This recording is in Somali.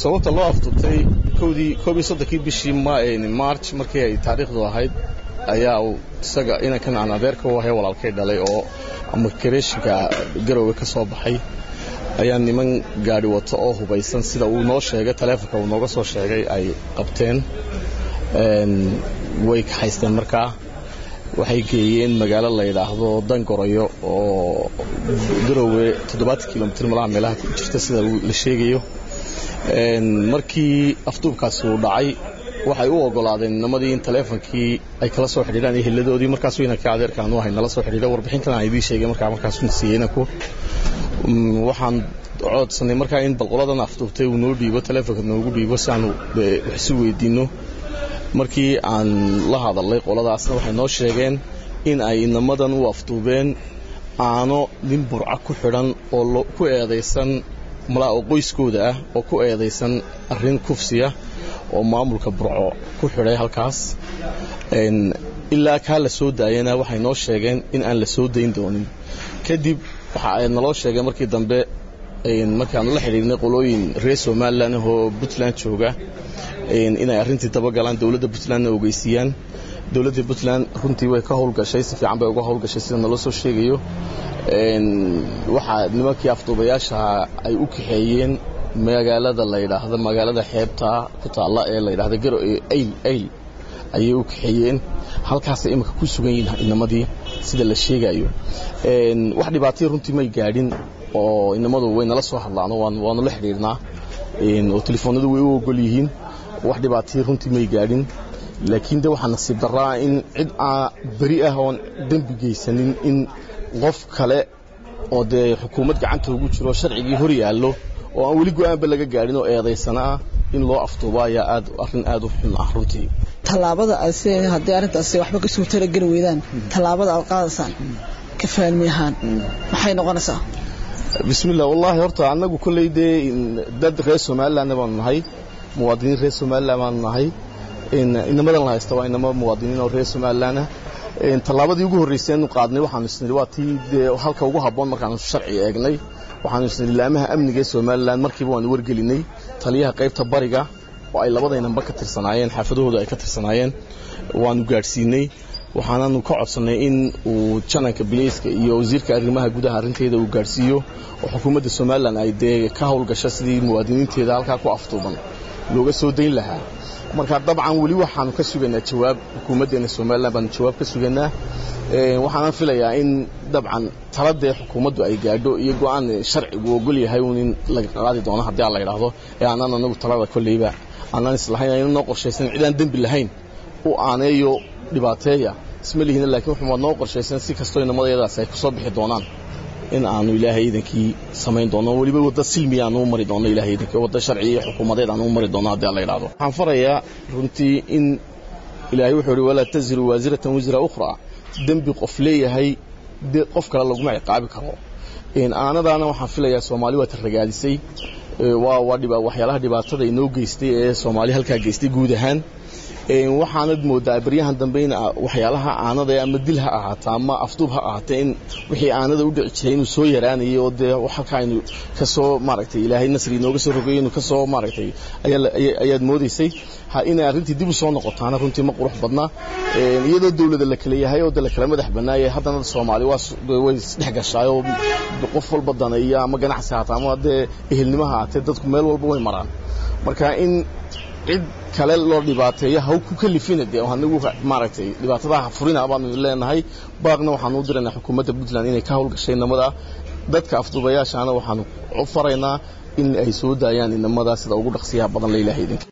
sababta loo afduubtay koodii soddonkii bishii March markii ay taariikhdu ahayd ayaa isaga inankan aan adeerka u ahay walaalkay dhalay oo immigration-ka Garowe ka soo baxay ayaa niman gaari wato oo hubaysan sida uu noo sheegay taleefanka uu nooga soo sheegay ay qabteen way ka haysteen markaa waxay geeyeen magaalo la yiraahdo Dangoroyo oo Garowe 7 kilomitir meelaha ku jirta sida la sheegayo markii afduubkaas uu dhacay waxay u ogolaadeen nimadii in taleefankii ay kala soo xiriiraan eheldoodii markaas uu inanka adeerkaan u hay nala soo xiriiray warbixintan ay idin sheegay markaas uu siiyayna ku waxaan codsanay markaa in balqoladan afduubtay uu noo dhiibo taleefanka noogu dhiibo si aan wax si weydiino markii aan la hadalay qoladaasna waxay noo sheegeen in ay inamadan u afduubeen aano nin burca ku xidhan oo ku eedeysan malaa qoyskooda ah oo ku eedeysan arrin kufsiya oo maamulka burco ku xidhay halkaas ilaa ka la soo daayana waxay noo sheegeen in aan la soo dayn doonin kadib waxa ay naloo sheegay markii dambe markaan la xiriirnay qolooyin reer Soomaaliland oo Puntland jooga inay arrintii daba galaan dawladda Puntland ogeysiyaan dawladda Puntland runtii way ka howlgashay si fiican bay uga howlgashay sida naloo soo sheegayo waxa nimankii afduubayaasha ay u kaxeeyeen magaalada la yiraahdo magaalada xeebta ku taala ee la yiraahdo Garowe ayl ayay u kaxeeyeen halkaas ay imika ku sugan yihiin inamadii sida la sheegayo wax dhibaato runtii may gaadhin oo inamadu way nala soo hadlaan waanu la xiriirnaa oo telefoonadu way u ogol yihiin wax dhibaato runtii may gaadhin laakiin waxa nasiib daraa in cid bari ah oo dambi geysanin in qof kale oo de xukuumad gacanta ugu jiro sharcigii hor yaalo oo aan wali go'aanba laga gaadhin oo eedeysana in loo afduubaya arrin aad u xun ah runtii talaabada haddii arrintaasi waxba ka soo talagali weydaan talaabada aad qaadaysan ka fahmiyahan maxay noqonaysaa bismillah wallahi horta anagu kulleeyde dad reer Soomaaliland baan nahay muwaadiniin reer Soomaaliland baan nahay inamadan la haysto waa inama muwaadiniin oo reer Soomaaliland talaabadii ugu horeysay inuu qaadnay waxaan isniri waa tii halka ugu haboon markaan sharci eegnay waxaan isniri laamaha amniga Soomaaliland markiiba waan wargelinay taliyaha qaybta bariga oo ay labadeenba ka tirsanaayeen xaafadahooda ay ka tirsanaayeen waanu gaarsiinay waxaanu ka codsanay in uu jananka biliiska iyo wasiirka arrimaha gudaha arinteeda uu gaarsiiyo oo xukuumadda Soomaaliland ay ka howlgasho sidii muwaadiniinteeda halka ku afduuban looga soo dayn lahaa marka dabcan wali waxaanu ka suganaa jawaab xukuumaddeena Soomaaliland baan jawaab ka suganaa waxaan filayaa in dabcan talada xukuumaddu ay gaadho iyo go'aan sharcigu ogol yahay in laga qaadi doono haddii la yiraahdo aanan anagu talada kulleeyba aanan islahayn inuu qorsheysan cidaan dambi lahayn oo aaneeyo dhibaateeya ismalihiina laakiin wuxuu noo qorsheysan si kastoo inamadayadaas ay ku soo bixi doonaan in aanu ilaahay idinkii samayn doono waliba wada silmi aanu mari doono ilaahay idinkii wada sharci iyo xukuumadeed aanu mari doono haddii la yiraahdo waxaan farayaa runtii in ilaahay wuxuu yiri wala taziru waziratan wizra ukhra dambi qof leeyahay qof kale lagu ma ciqaabi karo aanadaana waxaan filayaa Soomaali waa taragaadisay waxyaalaha dhibaatada inoo geystay ee Soomaali halka geystay guud ahaan waxaanad moodaa bariyahan dambe in waxyaalaha aanada ama dil ha ahaato ama afduub ha ahaato in wixii aanada u dhici jiray inuu soo yaraanayo oo waxa ka aynu ka soo maaragtay ilaahay nasri inooga soo rogay inuu ka soo maaragtay ayaad moodaysay in arrintii dib u soo noqotaana runtii ma qurux badna iyadoo dawladda la kala yahay oo la kala madax banaayay haddana Soomaali way isdhex gashay oo qof walba danaya ama ganacsi hata ama ehelnimaha hata dadku meel walba way maraan marka in cid kale loo dhibaateeyo ha ku kalifinade anagu maaragtay dhibaatadaha furina baan leenahay baaqna waxaan u direynaa xukuumadda Puntland inay ka howlgashay namada dadka afduubayaashaana waxaan u faraynaa in ay soo daayaan inamada sida ugu dhaqsiyaha badan la ilaahay idinka